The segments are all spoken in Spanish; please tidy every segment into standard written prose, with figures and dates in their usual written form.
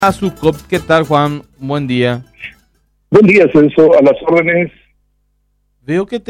Azucop, ¿qué tal, Juan? Buen día. Buen día, Celso, a las órdenes. Veo que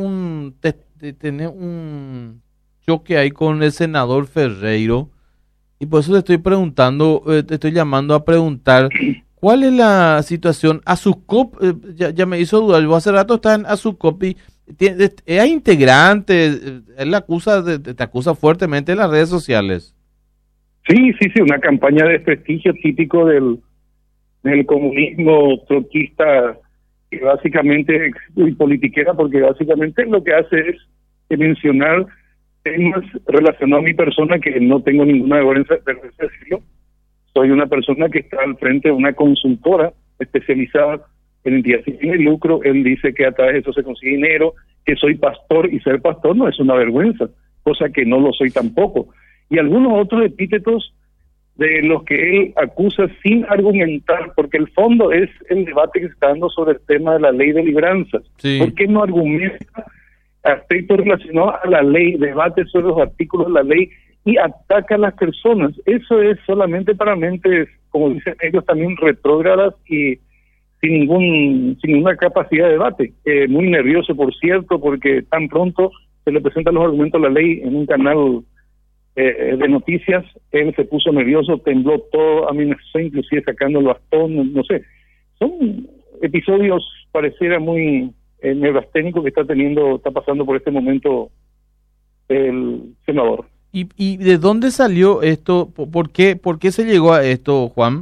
tenés un choque ahí con el senador Ferreiro y por eso te estoy preguntando, te estoy llamando a preguntar, ¿cuál es la situación? Azucop, ya me hizo dudar, yo hace rato estaba en Azucop y es integrante, él te acusa fuertemente en las redes sociales. Sí, una campaña de desprestigio típico del comunismo trotskista, que básicamente, y politiquera, porque básicamente lo que hace es mencionar temas relacionados a mi persona que no tengo ninguna vergüenza de decirlo. Soy una persona que está al frente de una consultora especializada en entidades sin fines de lucro. Él dice que a través de eso se consigue dinero, que soy pastor, y ser pastor no es una vergüenza, cosa que no lo soy tampoco. Y algunos otros epítetos de los que él acusa sin argumentar, porque el fondo es el debate que se está dando sobre el tema de la ley de libranzas. Sí. ¿Por qué no argumenta aspectos relacionados a la ley, debate sobre los artículos de la ley y ataca a las personas? Eso es solamente para mentes, como dicen ellos, también retrógradas y sin ninguna capacidad de debate. Muy nervioso, por cierto, porque tan pronto se le presentan los argumentos de la ley en un canal de noticias, él se puso nervioso, tembló todo, amenazó inclusive sacando el bastón, no sé. Son episodios, pareciera muy neurasténicos que está pasando por este momento el senador. ¿Y de dónde salió esto? ¿Por qué se llegó a esto, Juan?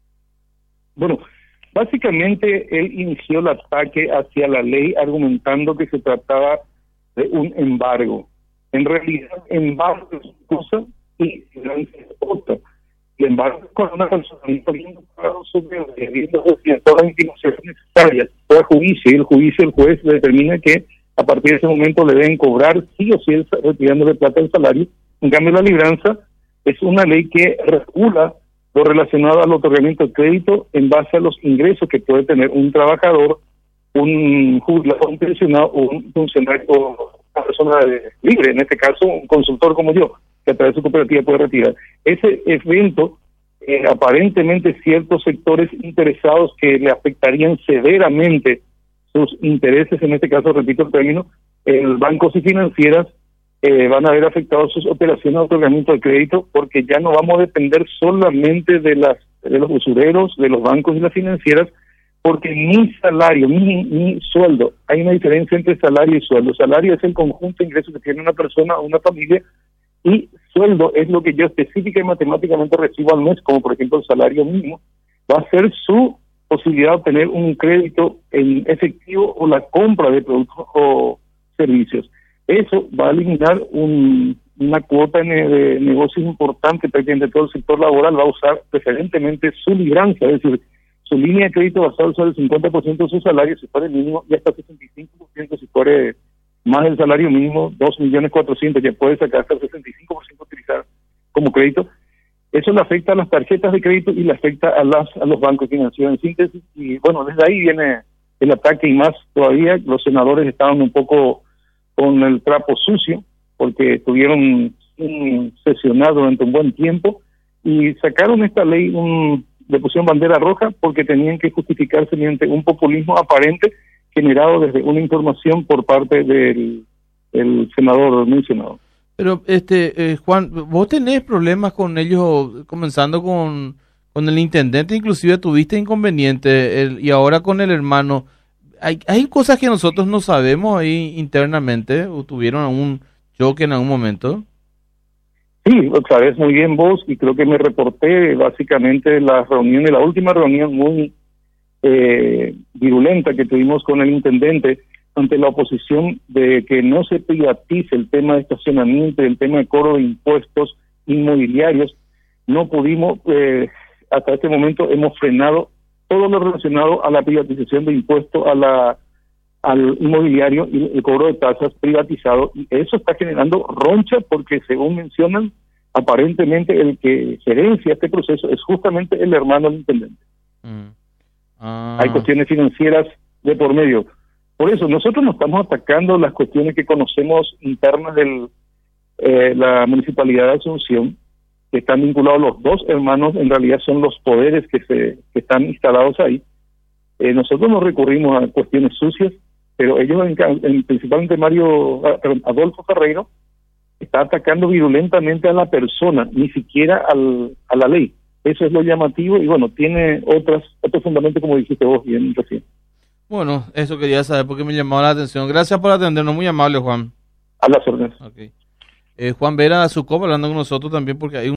Bueno, básicamente él inició el ataque hacia la ley argumentando que se trataba de un embargo. En realidad, embargo es una cosa y libranza es otra. El embargo es cuando una persona está viendo pagado su deuda, viendo todas las intimaciones necesarias, todo el juicio, y el juez determina que a partir de ese momento le deben cobrar sí o sí retirándole plata del salario. En cambio, la libranza es una ley que regula lo relacionado al otorgamiento de crédito en base a los ingresos que puede tener un trabajador, un jubilado, un pensionado o un funcionario, una persona libre, en este caso un consultor como yo, que a través de su cooperativa puede retirar. Ese evento, aparentemente ciertos sectores interesados que le afectarían severamente sus intereses, en este caso, repito el término, bancos y financieras, van a ver afectados sus operaciones de otorgamiento de crédito, porque ya no vamos a depender solamente de los usureros, de los bancos y las financieras, porque ni salario, ni sueldo, hay una diferencia entre salario y sueldo. Salario es el conjunto de ingresos que tiene una persona o una familia, y sueldo es lo que yo específica y matemáticamente recibo al mes, como por ejemplo el salario mínimo. Va a ser su posibilidad de obtener un crédito en efectivo o la compra de productos o servicios. Eso va a eliminar una cuota de negocios importante, prácticamente todo el sector laboral va a usar preferentemente su libranza, es decir, su línea de crédito va a usar el 50% de su salario si fuera el mínimo, y hasta el 65% si fuera más del salario mínimo, 2.400.000, ya puede sacar hasta el 65% utilizar como crédito. Eso le afecta a las tarjetas de crédito y le afecta a los bancos financieros en síntesis, y bueno, desde ahí viene el ataque, y más todavía los senadores estaban un poco con el trapo sucio, porque estuvieron sesionados durante un buen tiempo, y sacaron esta ley, le pusieron bandera roja, porque tenían que justificarse mediante un populismo aparente generado desde una información por parte del senador mencionado. Pero, Juan, vos tenés problemas con ellos, comenzando con el intendente, inclusive tuviste inconveniente, y ahora con el hermano. ¿Hay cosas que nosotros no sabemos ahí internamente, o tuvieron algún choque en algún momento? Sí, lo sabes muy bien vos, y creo que me reporté básicamente la última reunión muy virulenta que tuvimos con el intendente ante la oposición de que no se privatice el tema de estacionamiento y el tema de cobro de impuestos inmobiliarios. No pudimos, hasta este momento hemos frenado todo lo relacionado a la privatización de impuestos al inmobiliario y el cobro de tasas privatizado, y eso está generando roncha, porque según mencionan, aparentemente el que gerencia este proceso es justamente el hermano del intendente. Hay cuestiones financieras de por medio. Por eso nosotros no estamos atacando las cuestiones que conocemos internas de la Municipalidad de Asunción, que están vinculados los dos hermanos, en realidad son los poderes que están instalados ahí. Nosotros no recurrimos a cuestiones sucias, pero ellos, principalmente Adolfo Ferreiro, está atacando virulentamente a la persona, ni siquiera a la ley. Eso es lo llamativo y bueno, tiene otros fundamentos, como dijiste vos bien recién. Bueno, eso quería saber porque me llamaba la atención. Gracias por atendernos, muy amable, Juan. A las órdenes. Okay. Juan Vera Sucop hablando con nosotros también porque hay